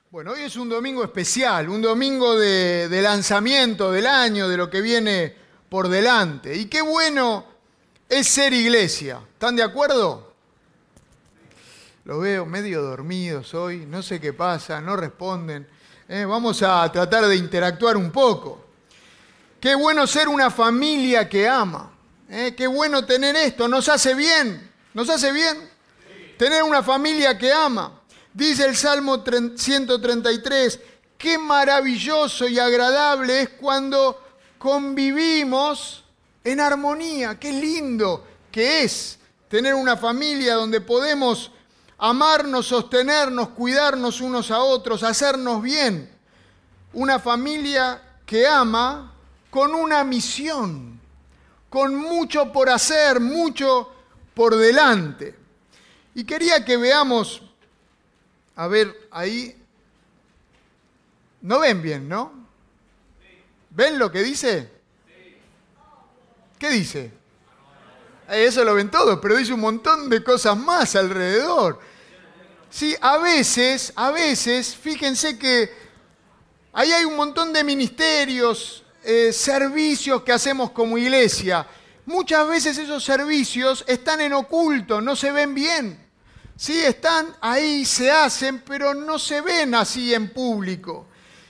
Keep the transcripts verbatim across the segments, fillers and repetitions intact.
Bueno, hoy es un domingo especial, un domingo de, de lanzamiento del año, de lo que viene por delante. Y qué bueno es ser iglesia. ¿Están de acuerdo? Los veo medio dormidos hoy, no sé qué pasa, no responden. Eh, vamos a tratar de interactuar un poco. Qué bueno ser una familia que ama. Eh, qué bueno tener esto, nos hace bien, nos hace bien tener una familia que ama. Dice el Salmo ciento treinta y tres, qué maravilloso y agradable es cuando convivimos en armonía. Qué lindo que es tener una familia donde podemos amarnos, sostenernos, cuidarnos unos a otros, hacernos bien. Una familia que ama con una misión, con mucho por hacer, mucho por delante. Y quería que veamos, a ver, ahí, no ven bien, ¿no? ¿Ven lo que dice? ¿Qué dice? Eso lo ven todos, pero dice un montón de cosas más alrededor. Sí, a veces, a veces, fíjense que ahí hay un montón de ministerios, eh, servicios que hacemos como iglesia. Muchas veces esos servicios están en oculto, no se ven bien. Sí, están ahí, se hacen, pero no se ven así en público.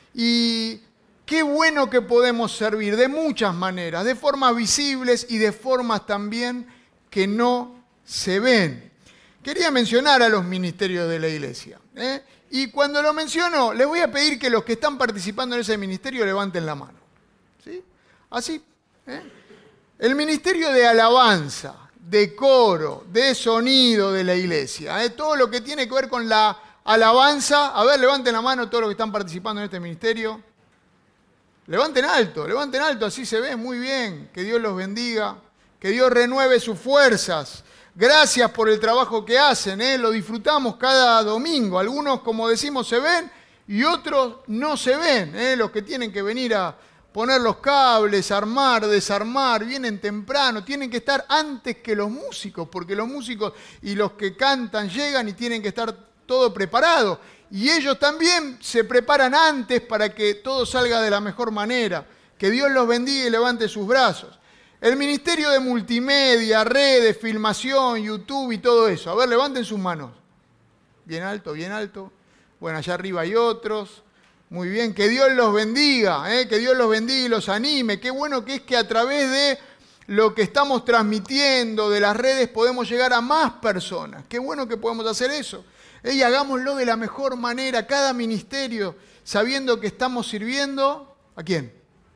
Y qué bueno que podemos servir de muchas maneras, de formas visibles y de formas también que no se ven. Quería mencionar a los ministerios de la iglesia, ¿eh? Y cuando lo menciono, les voy a pedir que los que están participando en ese ministerio levanten la mano. ¿Sí? Así. ¿eh? El ministerio de alabanza, de coro, de sonido de la iglesia, ¿eh? Todo lo que tiene que ver con la alabanza. A ver, levanten la mano todos los que están participando en este ministerio. Levanten alto, levanten alto, así se ve muy bien. Que Dios los bendiga, que Dios renueve sus fuerzas. Gracias por el trabajo que hacen, ¿eh? Lo disfrutamos cada domingo. Algunos, como decimos, se ven y otros no se ven. ¿eh? Los que tienen que venir a poner los cables, armar, desarmar, vienen temprano, tienen que estar antes que los músicos, porque los músicos y los que cantan llegan y tienen que estar todo preparado. Y ellos también se preparan antes para que todo salga de la mejor manera. Que Dios los bendiga y levante sus brazos. El ministerio de multimedia, redes, filmación, YouTube y todo eso. A ver, levanten sus manos. Bien alto, bien alto. Bueno, allá arriba hay otros. Muy bien, que Dios los bendiga, ¿eh? que Dios los bendiga y los anime. Qué bueno que es que a través de lo que estamos transmitiendo, de las redes, podemos llegar a más personas. Qué bueno que podemos hacer eso. ¿eh? Y hagámoslo de la mejor manera, cada ministerio, sabiendo que estamos sirviendo, ¿a quién?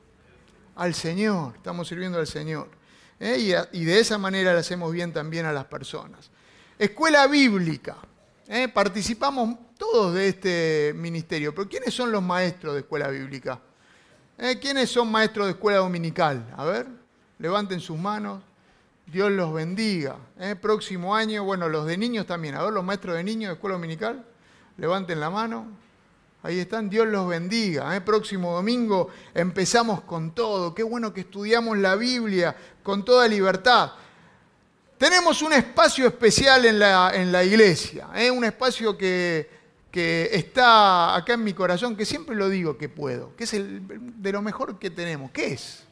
Al Señor, estamos sirviendo al Señor. ¿eh? Y, a, y de esa manera le hacemos bien también a las personas. Escuela bíblica. ¿eh? Participamos todos de este ministerio, pero ¿quiénes son los maestros de escuela bíblica? ¿Eh? ¿Quiénes son maestros de escuela dominical? A ver, levanten sus manos. Dios los bendiga. ¿eh? Próximo año, bueno, los de niños también. A ver, los maestros de niños de escuela dominical, levanten la mano. Ahí están, Dios los bendiga. ¿eh? Próximo domingo empezamos con todo. Qué bueno que estudiamos la Biblia con toda libertad. Tenemos un espacio especial en la, en la iglesia. ¿eh? Un espacio que, que está acá en mi corazón, que siempre lo digo que puedo, que es el, de lo mejor que tenemos. ¿Qué es?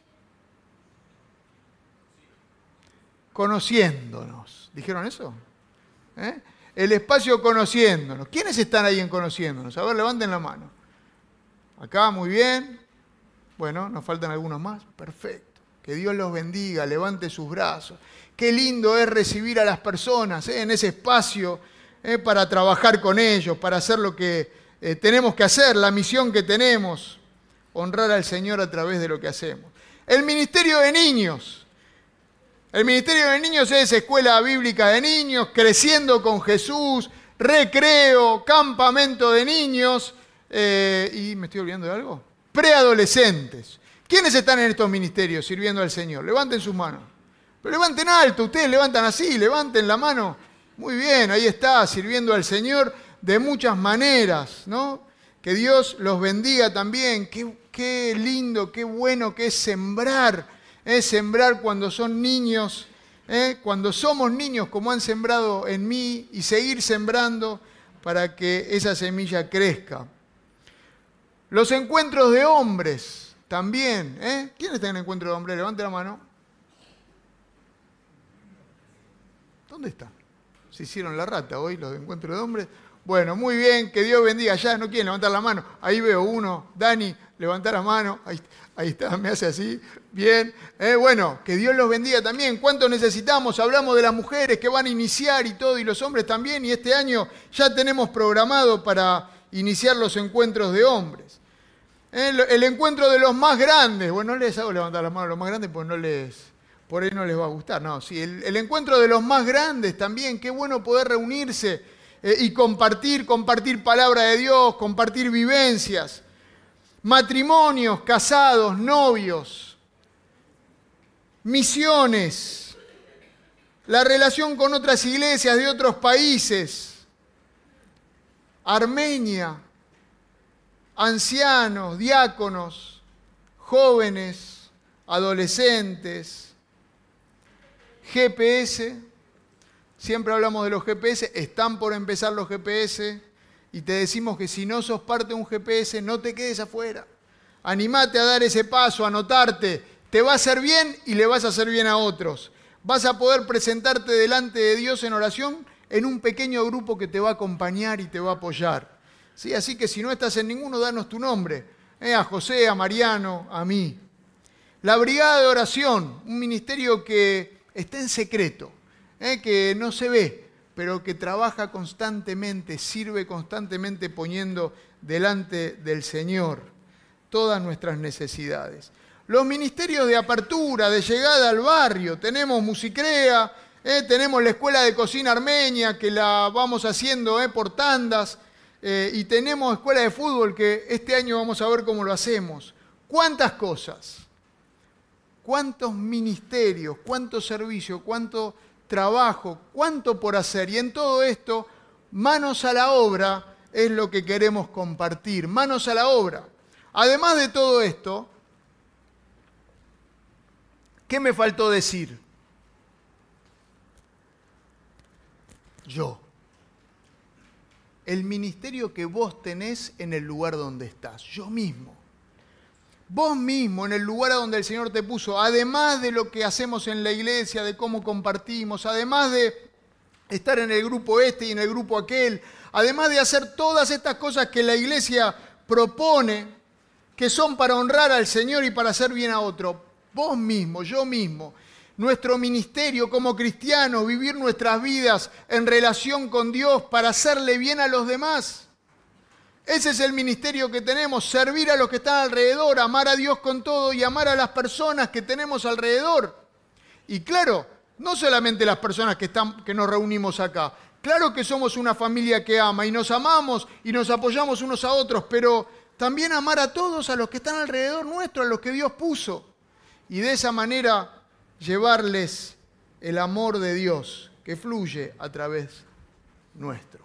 Conociéndonos. ¿Dijeron eso? ¿Eh? El espacio conociéndonos. ¿Quiénes están ahí en conociéndonos? A ver, levanten la mano. Acá, muy bien. Bueno, nos faltan algunos más. Perfecto. Que Dios los bendiga, levante sus brazos. Qué lindo es recibir a las personas ¿eh? en ese espacio ¿eh? para trabajar con ellos, para hacer lo que eh, tenemos que hacer, la misión que tenemos, honrar al Señor a través de lo que hacemos. El ministerio de niños. El ministerio de niños es escuela bíblica de niños, creciendo con Jesús, recreo, campamento de niños, eh, y ¿me estoy olvidando de algo? Preadolescentes. ¿Quiénes están en estos ministerios sirviendo al Señor? Levanten sus manos. Pero levanten alto, ustedes levantan así, levanten la mano. Muy bien, ahí está, sirviendo al Señor de muchas maneras, ¿no? Que Dios los bendiga también. Qué, qué lindo, qué bueno que es sembrar. Es sembrar cuando son niños, ¿eh? cuando somos niños como han sembrado en mí y seguir sembrando para que esa semilla crezca Los encuentros de hombres también. ¿eh? ¿Quién está en encuentro de hombres? Levante la mano. ¿Dónde está? Se hicieron la rata hoy los encuentros de hombres. Bueno, muy bien, que Dios bendiga. Ya no quieren levantar la mano. Ahí veo uno. Dani, levanta la mano. Ahí, ahí está, me hace así. Bien. Eh, bueno, que Dios los bendiga también. ¿Cuánto necesitamos? Hablamos de las mujeres que van a iniciar y todo, y los hombres también. Y este año ya tenemos programado para iniciar los encuentros de hombres. El, el encuentro de los más grandes. Bueno, no les hago levantar las manos a los más grandes porque no les, por ahí no les va a gustar. No, sí, el, el encuentro de los más grandes también. Qué bueno poder reunirse eh, y compartir, compartir palabra de Dios, compartir vivencias. Matrimonios, casados, novios, misiones, la relación con otras iglesias de otros países, Armenia, ancianos, diáconos, jóvenes, adolescentes, G P S, siempre hablamos de los G P S, están por empezar los G P S y te decimos que si no sos parte de un G P S, no te quedes afuera. Animate a dar ese paso, a anotarte, te va a hacer bien y le vas a hacer bien a otros. Vas a poder presentarte delante de Dios en oración en un pequeño grupo que te va a acompañar y te va a apoyar. ¿Sí? Así que si no estás en ninguno, danos tu nombre. ¿eh? A José, a Mariano, a mí. La Brigada de Oración, un ministerio que está en secreto, ¿eh? que no se ve, pero que trabaja constantemente, sirve constantemente poniendo delante del Señor todas nuestras necesidades. Los ministerios de apertura, de llegada al barrio, tenemos Musicrea, ¿eh? tenemos la Escuela de Cocina Armenia, que la vamos haciendo ¿eh? por tandas, eh, y tenemos Escuela de Fútbol, que este año vamos a ver cómo lo hacemos. ¿Cuántas cosas? ¿Cuántos ministerios? ¿Cuántos servicios? ¿Cuánto trabajo? ¿Cuánto por hacer? Y en todo esto, manos a la obra es lo que queremos compartir. Manos a la obra. Además de todo esto, ¿qué me faltó decir? Yo. El ministerio que vos tenés en el lugar donde estás. Yo mismo. Vos mismo, en el lugar a donde el Señor te puso. Además de lo que hacemos en la iglesia, de cómo compartimos. Además de estar en el grupo este y en el grupo aquel. Además de hacer todas estas cosas que la iglesia propone, que son para honrar al Señor y para hacer bien a otro. Vos mismo, yo mismo, nuestro ministerio como cristianos, vivir nuestras vidas en relación con Dios para hacerle bien a los demás. Ese es el ministerio que tenemos, servir a los que están alrededor, amar a Dios con todo y amar a las personas que tenemos alrededor. Y claro, no solamente las personas que, están, que nos reunimos acá, claro que somos una familia que ama y nos amamos y nos apoyamos unos a otros, pero también amar a todos, a los que están alrededor nuestro, a los que Dios puso. Y de esa manera llevarles el amor de Dios que fluye a través nuestro.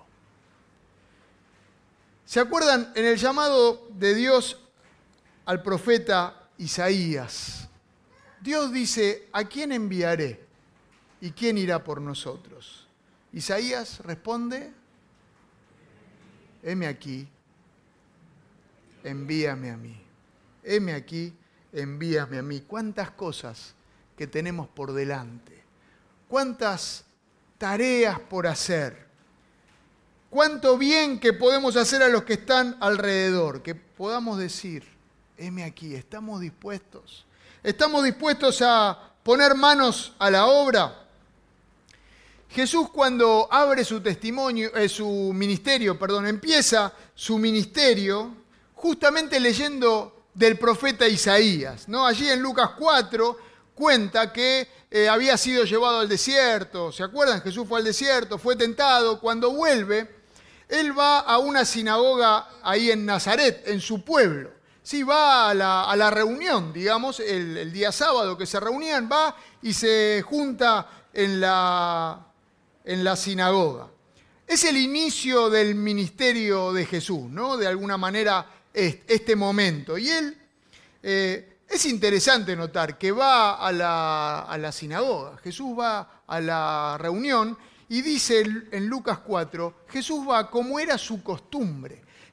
¿Se acuerdan en el llamado de Dios al profeta Isaías? Dios dice, ¿a quién enviaré? ¿Y quién irá por nosotros? Isaías responde, heme aquí, envíame a mí. Heme aquí, envíame a mí. ¿Cuántas cosas que tenemos por delante? ¿Cuántas tareas por hacer? ¿Cuánto bien que podemos hacer a los que están alrededor? Que podamos decir, heme aquí, estamos dispuestos. ¿Estamos dispuestos a poner manos a la obra? Jesús cuando abre su testimonio, eh, su ministerio, perdón, empieza su ministerio justamente leyendo del profeta Isaías, ¿no? Allí en Lucas cuatro cuenta que eh, había sido llevado al desierto. ¿Se acuerdan? Jesús fue al desierto, fue tentado. Cuando vuelve, él va a una sinagoga ahí en Nazaret, en su pueblo. Sí, va a la, a la reunión, digamos, el, el día sábado que se reunían, va y se junta en la, en la sinagoga. Es el inicio del ministerio de Jesús, ¿no? De alguna manera, este, este momento. Y él, eh, es interesante notar que va a la, a la sinagoga. Jesús va a la reunión y dice en Lucas cuatro, Jesús va como era su costumbre.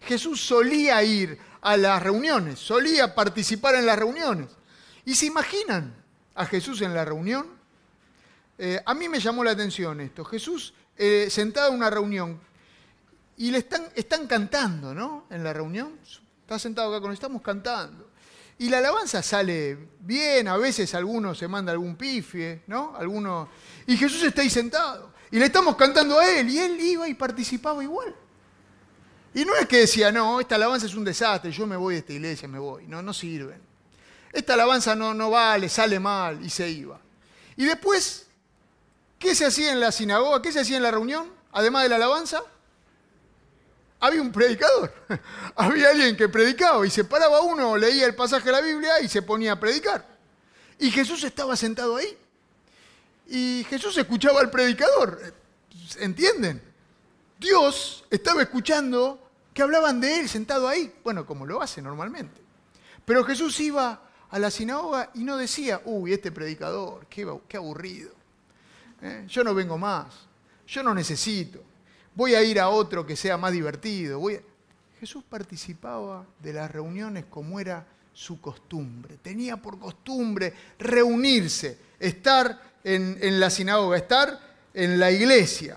Jesús solía ir a las reuniones, solía participar en las reuniones. ¿Y se imaginan a Jesús en la reunión? Eh, a mí me llamó la atención esto. Jesús eh, sentado en una reunión y le están, están cantando, ¿no? En la reunión. Está sentado acá con nosotros, estamos cantando. Y la alabanza sale bien, a veces alguno se manda algún pifie, ¿no? Alguno... Y Jesús está ahí sentado. Y le estamos cantando a Él, y Él iba y participaba igual. Y no es que decía, no, esta alabanza es un desastre, yo me voy de esta iglesia, me voy. No, no sirven. Esta alabanza no, no vale, sale mal, y se iba. Y después, ¿qué se hacía en la sinagoga? ¿Qué se hacía en la reunión? Además de la alabanza, había un predicador. Había alguien que predicaba y se paraba uno, leía el pasaje de la Biblia y se ponía a predicar. Y Jesús estaba sentado ahí. Y Jesús escuchaba al predicador. ¿Entienden? Dios estaba escuchando que hablaban de Él sentado ahí. Bueno, como lo hace normalmente. Pero Jesús iba a la sinagoga y no decía, uy, este predicador, qué, qué aburrido. ¿Eh? Yo no vengo más. Yo no necesito. Voy a ir a otro que sea más divertido. Voy a... Jesús participaba de las reuniones como era su costumbre. Tenía por costumbre reunirse, estar en, en la sinagoga, estar en la iglesia.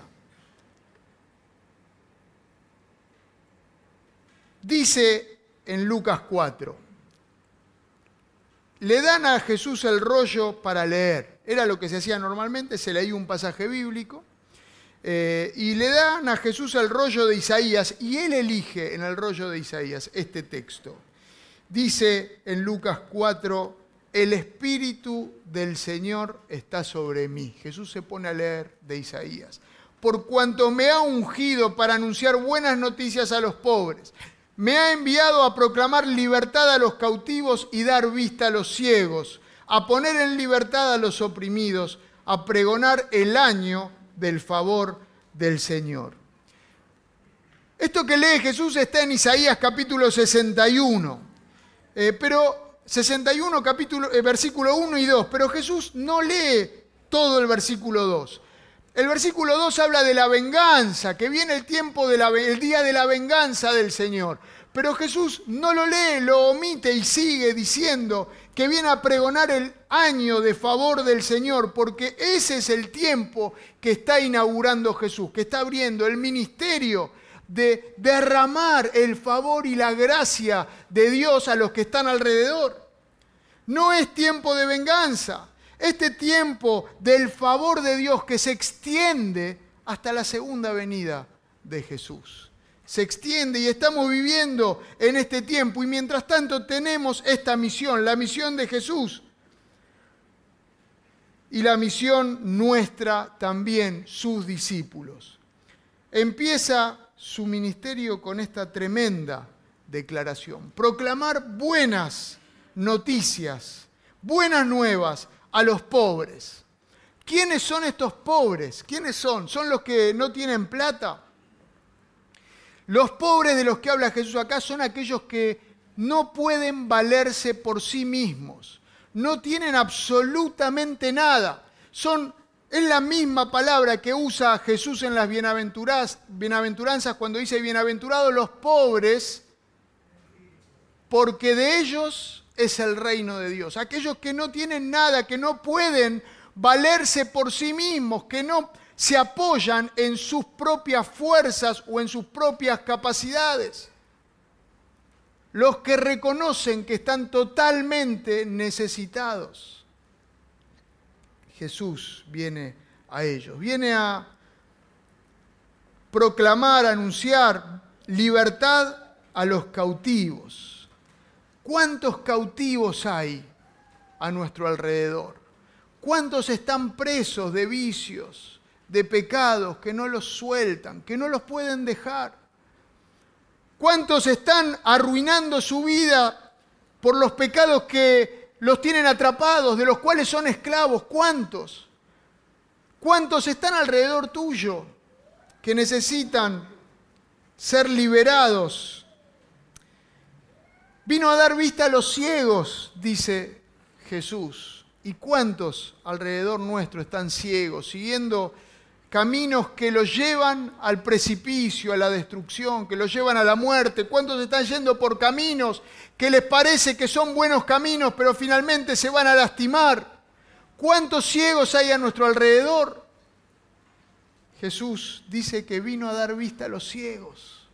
Dice en Lucas cuatro, le dan a Jesús el rollo para leer. Era lo que se hacía normalmente, se leía un pasaje bíblico. Eh, y le dan a Jesús el rollo de Isaías y él elige en el rollo de Isaías este texto. Dice en Lucas cuatro, el Espíritu del Señor está sobre mí. Jesús se pone a leer de Isaías. Por cuanto me ha ungido para anunciar buenas noticias a los pobres, me ha enviado a proclamar libertad a los cautivos y dar vista a los ciegos, a poner en libertad a los oprimidos, a pregonar el año del favor del Señor. Esto que lee Jesús está en Isaías capítulo sesenta y uno, eh, pero sesenta y uno capítulo, eh, versículo uno y dos, pero Jesús no lee todo el versículo dos. El versículo dos habla de la venganza, que viene el tiempo, de la, el día de la venganza del Señor. Pero Jesús no lo lee, lo omite y sigue diciendo que viene a pregonar el año de favor del Señor, porque ese es el tiempo que está inaugurando Jesús, que está abriendo el ministerio de derramar el favor y la gracia de Dios a los que están alrededor. No es tiempo de venganza. Este tiempo del favor de Dios que se extiende hasta la segunda venida de Jesús. Se extiende y estamos viviendo en este tiempo. Y mientras tanto tenemos esta misión, la misión de Jesús. Y la misión nuestra también, sus discípulos. Empieza su ministerio con esta tremenda declaración. Proclamar buenas noticias, buenas nuevas a los pobres. ¿Quiénes son estos pobres? ¿Quiénes son? ¿Son los que no tienen plata? Los pobres de los que habla Jesús acá son aquellos que no pueden valerse por sí mismos. No tienen absolutamente nada. Son, es la misma palabra que usa Jesús en las bienaventuranzas cuando dice bienaventurados los pobres, porque de ellos es el reino de Dios. Aquellos que no tienen nada, que no pueden valerse por sí mismos, que no se apoyan en sus propias fuerzas o en sus propias capacidades. Los que reconocen que están totalmente necesitados. Jesús viene a ellos, viene a proclamar, a anunciar libertad a los cautivos. ¿Cuántos cautivos hay a nuestro alrededor? ¿Cuántos están presos de vicios, de pecados que no los sueltan, que no los pueden dejar? ¿Cuántos están arruinando su vida por los pecados que los tienen atrapados, de los cuales son esclavos? ¿Cuántos? ¿Cuántos están alrededor tuyo que necesitan ser liberados? Vino a dar vista a los ciegos, dice Jesús. ¿Y cuántos alrededor nuestro están ciegos, siguiendo caminos que los llevan al precipicio, a la destrucción, que los llevan a la muerte. ¿Cuántos están yendo por caminos que les parece que son buenos caminos, pero finalmente se van a lastimar? ¿Cuántos ciegos hay a nuestro alrededor? Jesús dice que vino a dar vista a los ciegos,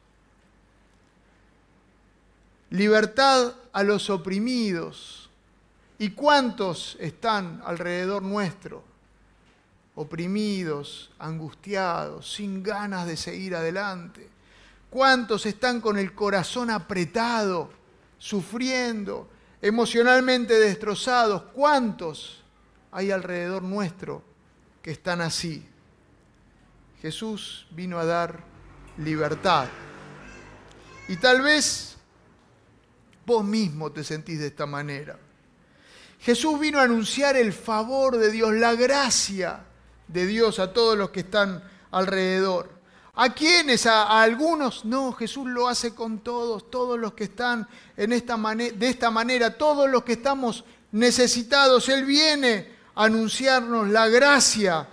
libertad a los oprimidos. ¿Y cuántos están alrededor nuestro? Oprimidos, angustiados, sin ganas de seguir adelante. ¿Cuántos están con el corazón apretado, sufriendo, emocionalmente destrozados? ¿Cuántos hay alrededor nuestro que están así? Jesús vino a dar libertad. Y tal vez vos mismo te sentís de esta manera. Jesús vino a anunciar el favor de Dios, la gracia de Dios a todos los que están alrededor. ¿A quiénes? ¿A, a algunos? No, Jesús lo hace con todos, todos los que están en esta mane- de esta manera, todos los que estamos necesitados. Él viene a anunciarnos la gracia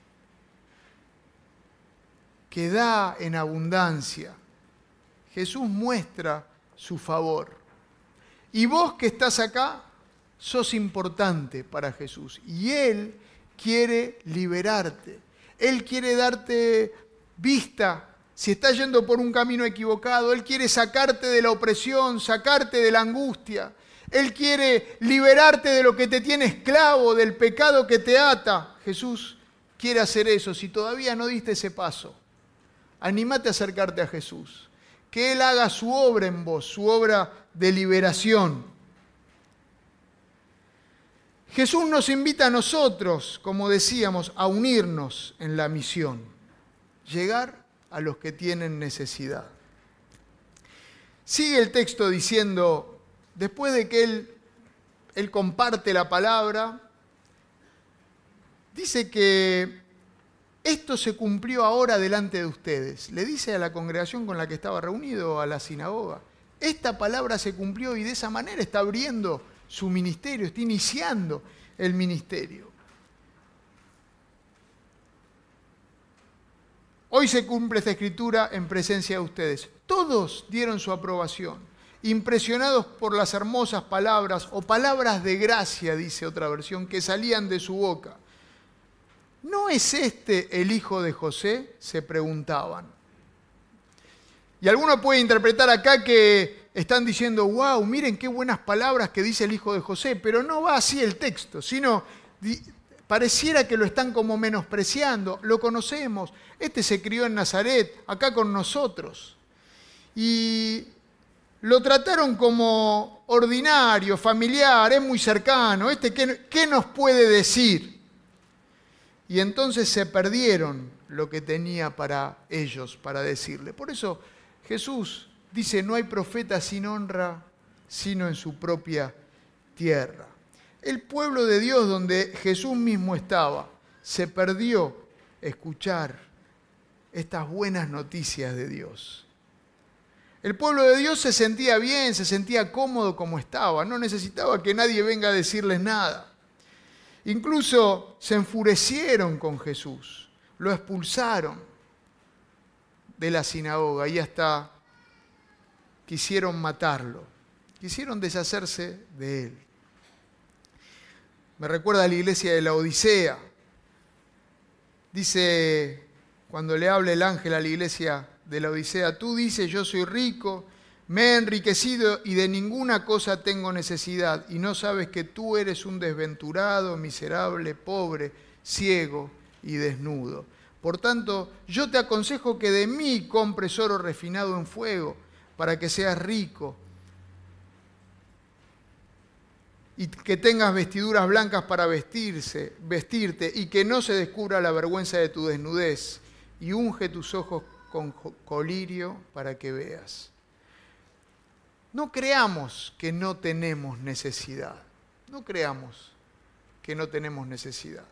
que da en abundancia. Jesús muestra su favor. Y vos que estás acá, sos importante para Jesús. Y Él quiere liberarte. Él quiere darte vista. Si estás yendo por un camino equivocado, Él quiere sacarte de la opresión, sacarte de la angustia. Él quiere liberarte de lo que te tiene esclavo, del pecado que te ata. Jesús quiere hacer eso. Si todavía no diste ese paso, anímate a acercarte a Jesús. Que Él haga su obra en vos, su obra de liberación. Jesús nos invita a nosotros, como decíamos, a unirnos en la misión, llegar a los que tienen necesidad. Sigue el texto diciendo, después de que Él, él comparte la palabra, dice que esto se cumplió ahora delante de ustedes. Le dice a la congregación con la que estaba reunido, a la sinagoga, esta palabra se cumplió y de esa manera está abriendo su ministerio, está iniciando el ministerio. Hoy se cumple esta escritura en presencia de ustedes. Todos dieron su aprobación, impresionados por las hermosas palabras, o palabras de gracia, dice otra versión, que salían de su boca. ¿No es este el hijo de José?, se preguntaban. Y alguno puede interpretar acá que están diciendo, wow, miren qué buenas palabras que dice el hijo de José, pero no va así el texto, sino pareciera que lo están como menospreciando. Lo conocemos, este se crió en Nazaret, acá con nosotros. Y lo trataron como ordinario, familiar, es muy cercano, este ¿qué, qué nos puede decir? Y entonces se perdieron lo que tenía para ellos, para decirle. Por eso Jesús dice, no hay profeta sin honra, sino en su propia tierra. El pueblo de Dios, donde Jesús mismo estaba, se perdió escuchar estas buenas noticias de Dios. El pueblo de Dios se sentía bien, se sentía cómodo como estaba, no necesitaba que nadie venga a decirles nada. Incluso se enfurecieron con Jesús, lo expulsaron de la sinagoga y hasta quisieron matarlo, quisieron deshacerse de él. Me recuerda a la iglesia de la Odisea. Dice, cuando le habla el ángel a la iglesia de la Odisea, tú dices, yo soy rico, me he enriquecido y de ninguna cosa tengo necesidad, y no sabes que tú eres un desventurado, miserable, pobre, ciego y desnudo. Por tanto, yo te aconsejo que de mí compres oro refinado en fuego, para que seas rico, y que tengas vestiduras blancas para vestirse, vestirte, y que no se descubra la vergüenza de tu desnudez, y unge tus ojos con colirio para que veas. No creamos que no tenemos necesidad. No creamos que no tenemos necesidad.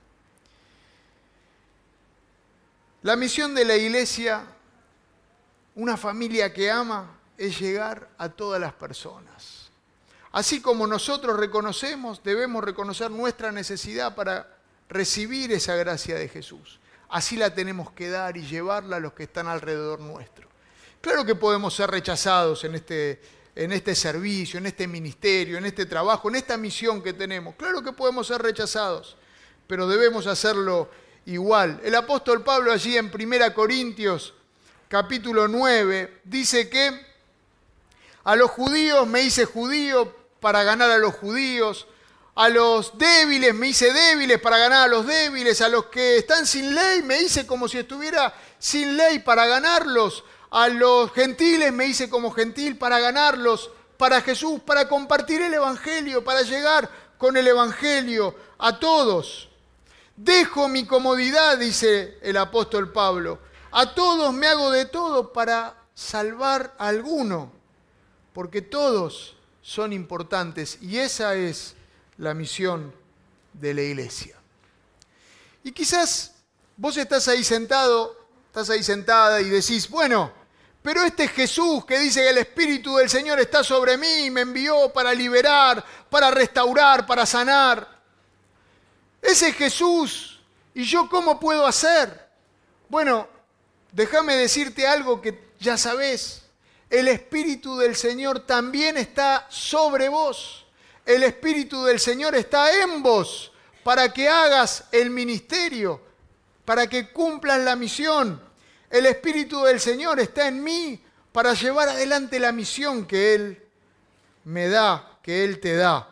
La misión de la iglesia, una familia que ama, es llegar a todas las personas. Así como nosotros reconocemos, debemos reconocer nuestra necesidad para recibir esa gracia de Jesús. así la tenemos que dar y llevarla a los que están alrededor nuestro. Claro que podemos ser rechazados en este, en este servicio, en este ministerio, en este trabajo, en esta misión que tenemos. Claro que podemos ser rechazados, pero debemos hacerlo igual. El apóstol Pablo allí en primera Corintios, capítulo nueve, dice que a los judíos me hice judío para ganar a los judíos, a los débiles me hice débiles para ganar a los débiles, a los que están sin ley me hice como si estuviera sin ley para ganarlos, a los gentiles me hice como gentil para ganarlos, para Jesús, para compartir el evangelio, para llegar con el evangelio a todos. Dejo mi comodidad, dice el apóstol Pablo, a todos me hago de todo para salvar a alguno, porque todos son importantes y esa es la misión de la iglesia. Y quizás vos estás ahí sentado, estás ahí sentada y decís, bueno, pero este Jesús que dice que el Espíritu del Señor está sobre mí y me envió para liberar, para restaurar, para sanar. Ese Jesús, ¿y yo cómo puedo hacer? Bueno, déjame decirte algo que ya sabés. El Espíritu del Señor también está sobre vos. El Espíritu del Señor está en vos para que hagas el ministerio, para que cumplas la misión. El Espíritu del Señor está en mí para llevar adelante la misión que Él me da, que Él te da.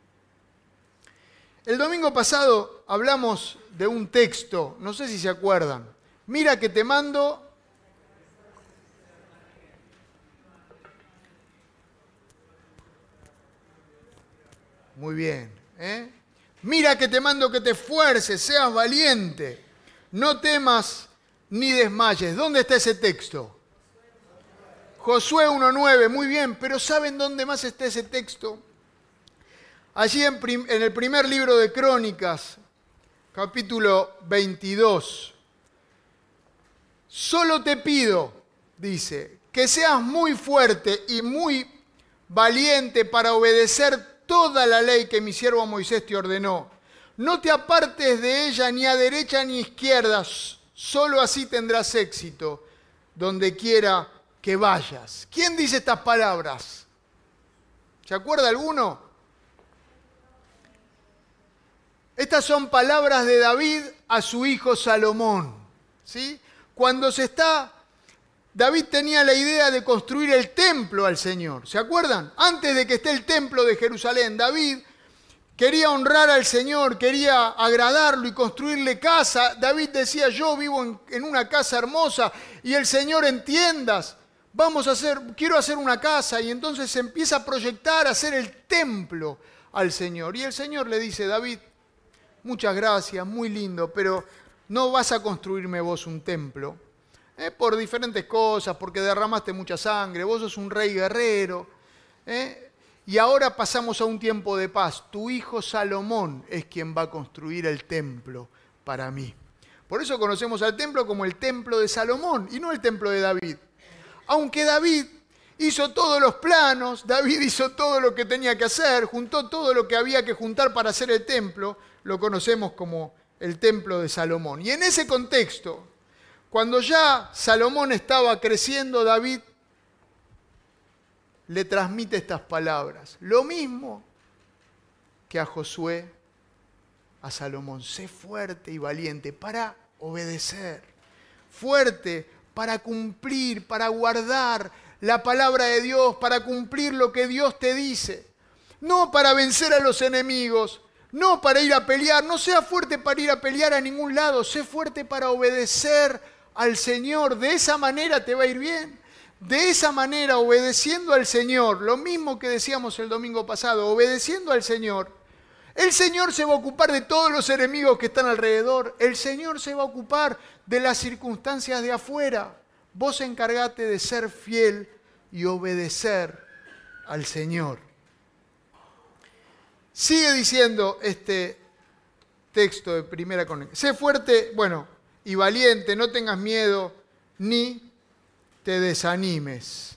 El domingo pasado hablamos de un texto, no sé si se acuerdan. Mira que te mando... Muy bien, ¿eh? Mira que te mando que te esfuerces, seas valiente, no temas ni desmayes. ¿Dónde está ese texto? Josué uno nueve, muy bien, pero ¿saben dónde más está ese texto? Allí en, prim- en el primer libro de Crónicas, capítulo veintidós. Solo te pido, dice, que seas muy fuerte y muy valiente para obedecer toda la ley que mi siervo Moisés te ordenó. No te apartes de ella ni a derecha ni a izquierda, solo así tendrás éxito donde quiera que vayas. ¿Quién dice estas palabras? ¿Se acuerda alguno? Estas son palabras de David a su hijo Salomón, ¿sí? Cuando se está... David tenía la idea de construir el templo al Señor. ¿Se acuerdan? Antes de que esté el templo de Jerusalén, David quería honrar al Señor, quería agradarlo y construirle casa. David decía, yo vivo en, en una casa hermosa y el Señor en tiendas. Vamos a hacer, quiero hacer una casa. Y entonces se empieza a proyectar, a hacer el templo al Señor. Y el Señor le dice, David, muchas gracias, muy lindo, pero no vas a construirme vos un templo. Eh, por diferentes cosas, porque derramaste mucha sangre, vos sos un rey guerrero, eh, y ahora pasamos a un tiempo de paz. Tu hijo Salomón es quien va a construir el templo para mí. Por eso conocemos al templo como el templo de Salomón y no el templo de David. Aunque David hizo todos los planos, David hizo todo lo que tenía que hacer, juntó todo lo que había que juntar para hacer el templo, lo conocemos como el templo de Salomón. Y en ese contexto, cuando ya Salomón estaba creciendo, David le transmite estas palabras. Lo mismo que a Josué, a Salomón. Sé fuerte y valiente para obedecer. Fuerte para cumplir, para guardar la palabra de Dios, para cumplir lo que Dios te dice. No para vencer a los enemigos, no para ir a pelear. No sea fuerte para ir a pelear a ningún lado. Sé fuerte para obedecer al Señor. De esa manera te va a ir bien. De esa manera, obedeciendo al Señor, lo mismo que decíamos el domingo pasado, obedeciendo al Señor, el Señor se va a ocupar de todos los enemigos que están alrededor. El Señor se va a ocupar de las circunstancias de afuera. Vos encargate de ser fiel y obedecer al Señor. Sigue diciendo este texto de Primera Crónicas. Sé fuerte, bueno, y valiente, no tengas miedo, ni te desanimes.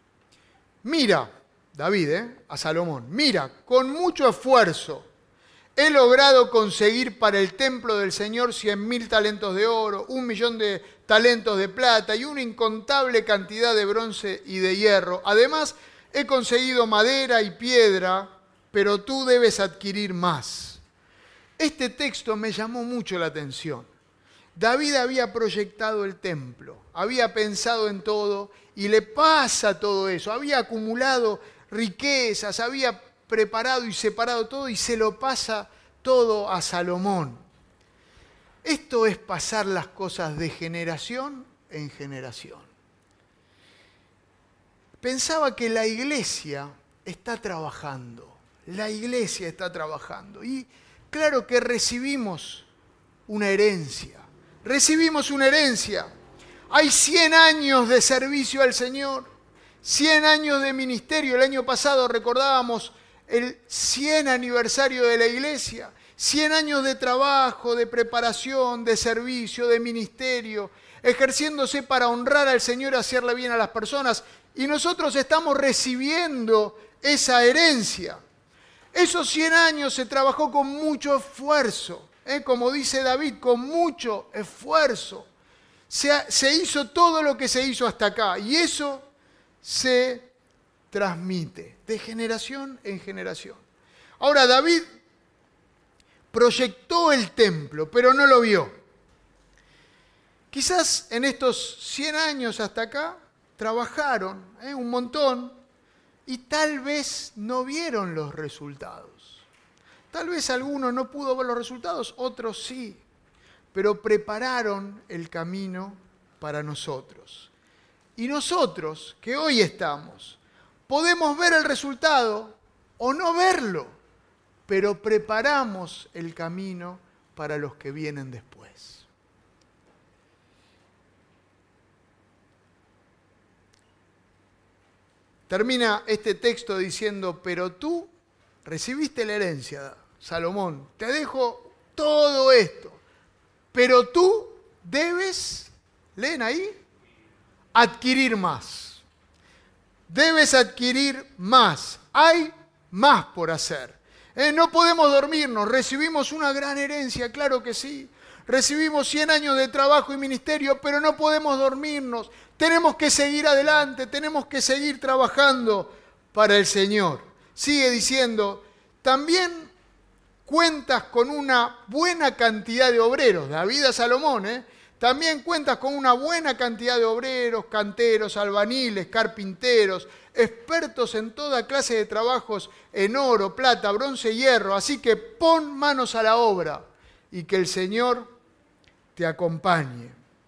Mira, David, ¿eh? a Salomón, mira, con mucho esfuerzo He logrado conseguir para el templo del Señor cien mil talentos de oro, un millón de talentos de plata y una incontable cantidad de bronce y de hierro. Además, he conseguido madera y piedra, pero tú debes adquirir más. Este texto me llamó mucho la atención. David había proyectado el templo, había pensado en todo y le pasa todo eso. Había acumulado riquezas, había preparado y separado todo y se lo pasa todo a Salomón. Esto es pasar las cosas de generación en generación. Pensaba que la iglesia está trabajando, la iglesia está trabajando y claro que recibimos una herencia, recibimos una herencia. Hay cien años de servicio al Señor, cien años de ministerio. El año pasado recordábamos el cien aniversario de la iglesia, cien años de trabajo, de preparación, de servicio, de ministerio, ejerciéndose para honrar al Señor y hacerle bien a las personas. Y nosotros estamos recibiendo esa herencia. Esos cien años se trabajó con mucho esfuerzo, ¿eh? Como dice David, con mucho esfuerzo. Se, se hizo todo lo que se hizo hasta acá y eso se transmite de generación en generación. Ahora, David proyectó el templo, pero no lo vio. Quizás en estos cien años hasta acá trabajaron ¿eh? un montón y tal vez no vieron los resultados. Tal vez alguno no pudo ver los resultados, otros sí, pero prepararon el camino para nosotros. Y nosotros, que hoy estamos, podemos ver el resultado o no verlo, pero preparamos el camino para los que vienen después. Termina este texto diciendo, pero tú recibiste la herencia, Salomón, te dejo todo esto, pero tú debes, leen ahí, adquirir más. Debes adquirir más. Hay más por hacer. Eh, no podemos dormirnos. Recibimos una gran herencia, claro que sí. Recibimos cien años de trabajo y ministerio, pero no podemos dormirnos. Tenemos que seguir adelante, tenemos que seguir trabajando para el Señor. Sigue diciendo, también cuentas con una buena cantidad de obreros. David a Salomón, ¿eh? También cuentas con una buena cantidad de obreros, canteros, albaniles, carpinteros, expertos en toda clase de trabajos en oro, plata, bronce y hierro. Así que pon manos a la obra y que el Señor te acompañe.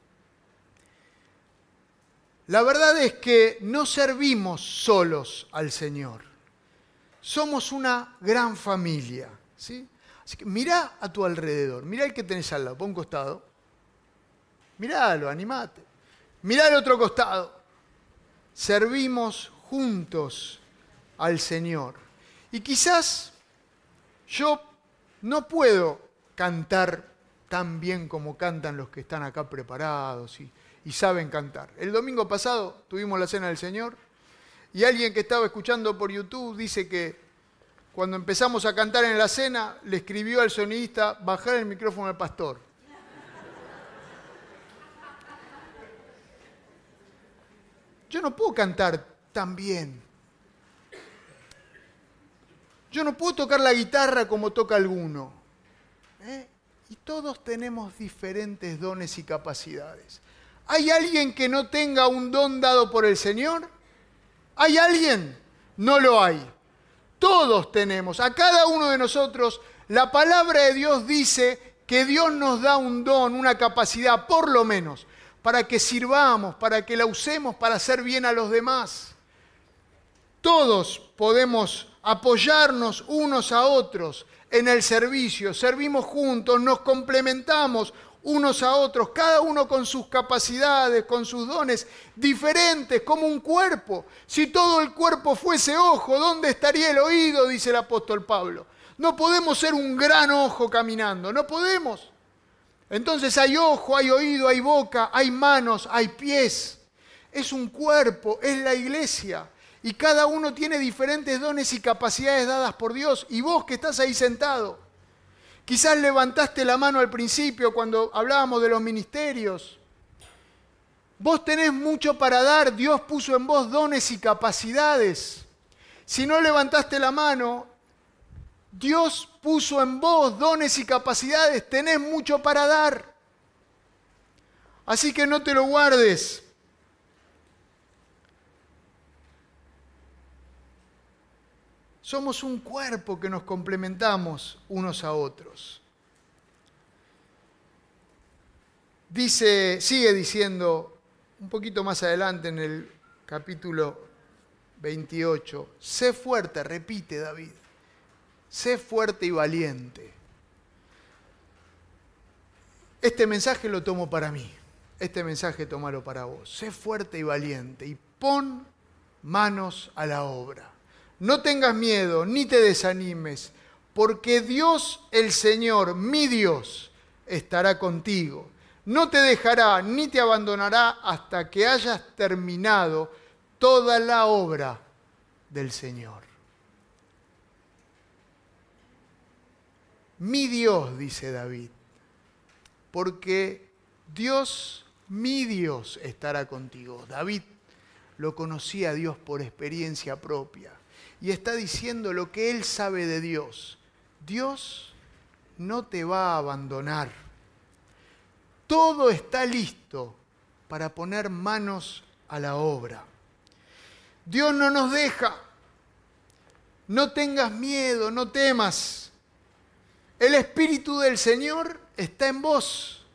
La verdad es que no servimos solos al Señor. Somos una gran familia, ¿sí? Así que mirá a tu alrededor, mirá el que tenés al lado, pon un costado. Miralo, animate. Mirá al otro costado. Servimos juntos al Señor. Y quizás yo no puedo cantar tan bien como cantan los que están acá preparados y, y saben cantar. El domingo pasado tuvimos la Cena del Señor y alguien que estaba escuchando por YouTube dice que cuando empezamos a cantar en la cena le escribió al sonidista bajar el micrófono al pastor. Yo no puedo cantar tan bien. Yo no puedo tocar la guitarra como toca alguno. ¿Eh? Y todos tenemos diferentes dones y capacidades. ¿Hay alguien que no tenga un don dado por el Señor? ¿Hay alguien? No lo hay. Todos tenemos. A cada uno de nosotros, la palabra de Dios dice que Dios nos da un don, una capacidad, por lo menos, para que sirvamos, para que la usemos para hacer bien a los demás. Todos podemos apoyarnos unos a otros en el servicio, servimos juntos, nos complementamos unos a otros, cada uno con sus capacidades, con sus dones diferentes, como un cuerpo. Si todo el cuerpo fuese ojo, ¿dónde estaría el oído?, dice el apóstol Pablo. No podemos ser un gran ojo caminando, no podemos. Entonces hay ojo, hay oído, hay boca, hay manos, hay pies. Es un cuerpo, es la iglesia. Y cada uno tiene diferentes dones y capacidades dadas por Dios. Y vos que estás ahí sentado, Quizás levantaste la mano al principio cuando hablábamos de los ministerios. Vos tenés mucho para dar, Dios puso en vos dones y capacidades. Si no levantaste la mano, Dios puso en vos dones y capacidades, tenés mucho para dar. Así que no te lo guardes. Somos un cuerpo que nos complementamos unos a otros. Dice, sigue diciendo un poquito más adelante en el capítulo veintiocho, sé fuerte, repite David, sé fuerte y valiente. Este mensaje lo tomo para mí, este mensaje tómalo para vos. Sé fuerte y valiente y pon manos a la obra. No tengas miedo, ni te desanimes, porque Dios el Señor, mi Dios, estará contigo. No te dejará ni te abandonará hasta que hayas terminado toda la obra del Señor. Mi Dios, dice David, porque Dios, mi Dios, estará contigo. David lo conocía a Dios por experiencia propia. Y está diciendo lo que él sabe de Dios. Dios no te va a abandonar. Todo está listo para poner manos a la obra. Dios no nos deja. No tengas miedo, no temas. El Espíritu del Señor está en vos.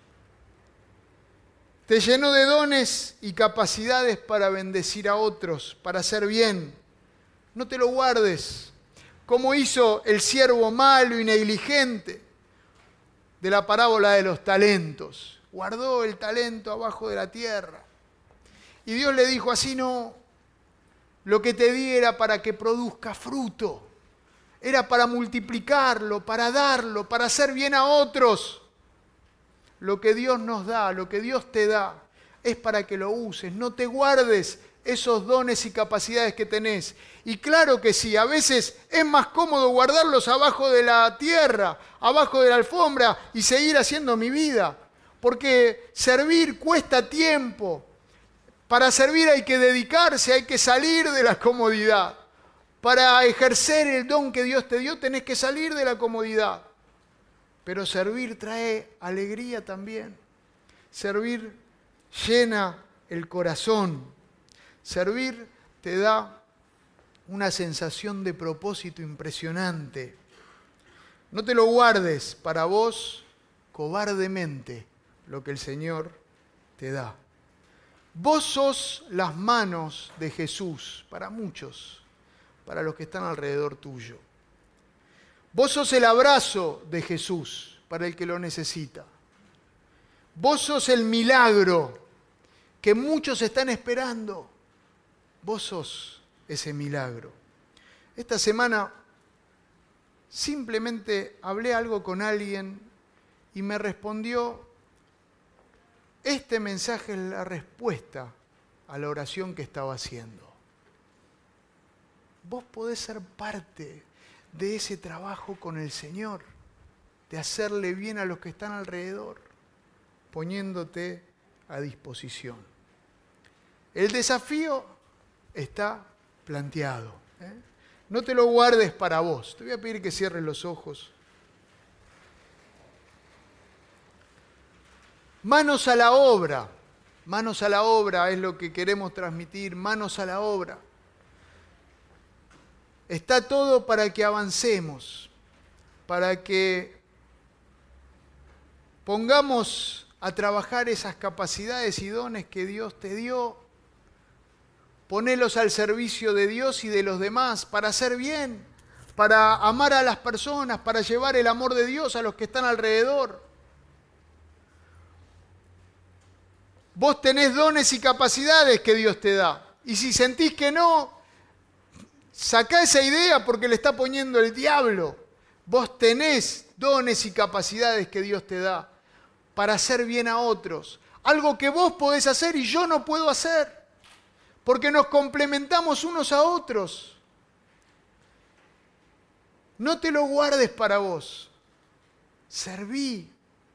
Te llenó de dones y capacidades para bendecir a otros, para hacer bien. No te lo guardes, como hizo el siervo malo y negligente de la parábola de los talentos. Guardó el talento abajo de la tierra. Y Dios le dijo, así no, lo que te di era para que produzca fruto. Era para multiplicarlo, para darlo, para hacer bien a otros. Lo que Dios nos da, lo que Dios te da, es para que lo uses. No te guardes esos dones y capacidades que tenés. Y claro que sí, a veces es más cómodo guardarlos abajo de la tierra, abajo de la alfombra y seguir haciendo mi vida. Porque servir cuesta tiempo. Para servir hay que dedicarse, hay que salir de la comodidad. Para ejercer el don que Dios te dio tenés que salir de la comodidad. Pero servir trae alegría también. Servir llena el corazón. Servir te da una sensación de propósito impresionante. No te lo guardes para vos cobardemente lo que el Señor te da. Vos sos las manos de Jesús para muchos, para los que están alrededor tuyo. Vos sos el abrazo de Jesús para el que lo necesita. Vos sos el milagro que muchos están esperando. Vos sos ese milagro. Esta semana simplemente hablé algo con alguien y me respondió, este mensaje es la respuesta a la oración que estaba haciendo. Vos podés ser parte de ese trabajo con el Señor, de hacerle bien a los que están alrededor, poniéndote a disposición. El desafío está planteado. ¿eh? No te lo guardes para vos. Te voy a pedir que cierres los ojos. Manos a la obra. Manos a la obra es lo que queremos transmitir. Manos a la obra. Está todo para que avancemos, para que pongamos a trabajar esas capacidades y dones que Dios te dio. Ponelos al servicio de Dios y de los demás para hacer bien, para amar a las personas, para llevar el amor de Dios a los que están alrededor. Vos tenés dones y capacidades que Dios te da. Y si sentís que no, sacá esa idea porque le está poniendo el diablo. Vos tenés dones y capacidades que Dios te da para hacer bien a otros. Algo que vos podés hacer y yo no puedo hacer. Porque nos complementamos unos a otros. No te lo guardes para vos. serví,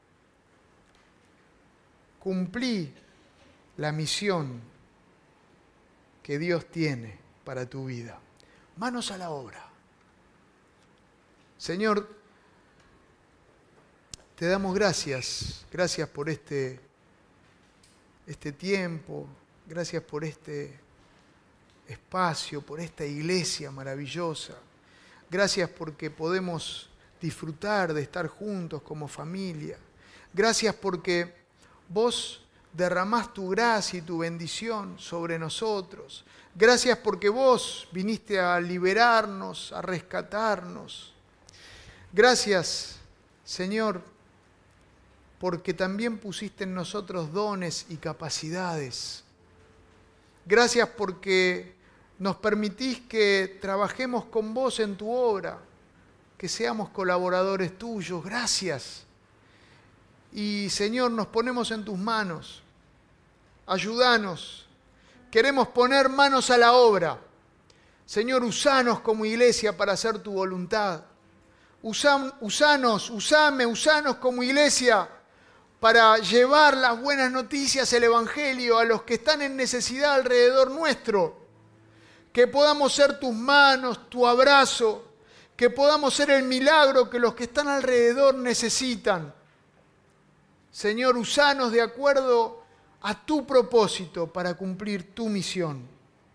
cumplí la misión que Dios tiene para tu vida. Manos a la obra. Señor, te damos gracias, gracias por este, este tiempo, gracias por este espacio, por esta iglesia maravillosa. Gracias porque podemos disfrutar de estar juntos como familia. Gracias porque vos derramás tu gracia y tu bendición sobre nosotros. Gracias porque vos viniste a liberarnos, a rescatarnos. Gracias, Señor, porque también pusiste en nosotros dones y capacidades. Gracias porque nos permitís que trabajemos con vos en tu obra, que seamos colaboradores tuyos. Gracias. Y Señor, nos ponemos en tus manos. Ayúdanos. Queremos poner manos a la obra. Señor, usanos como iglesia para hacer tu voluntad. Usan, usanos, usame, usanos como iglesia para llevar las buenas noticias, el Evangelio, a los que están en necesidad alrededor nuestro. Que podamos ser tus manos, tu abrazo, que podamos ser el milagro que los que están alrededor necesitan. Señor, usanos de acuerdo a tu propósito para cumplir tu misión.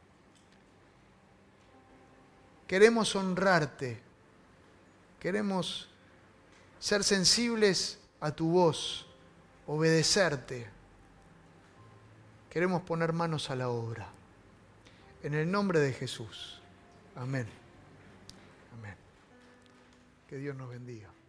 Queremos honrarte, queremos ser sensibles a tu voz, obedecerte. Queremos poner manos a la obra. En el nombre de Jesús. Amén. Amén. Que Dios nos bendiga.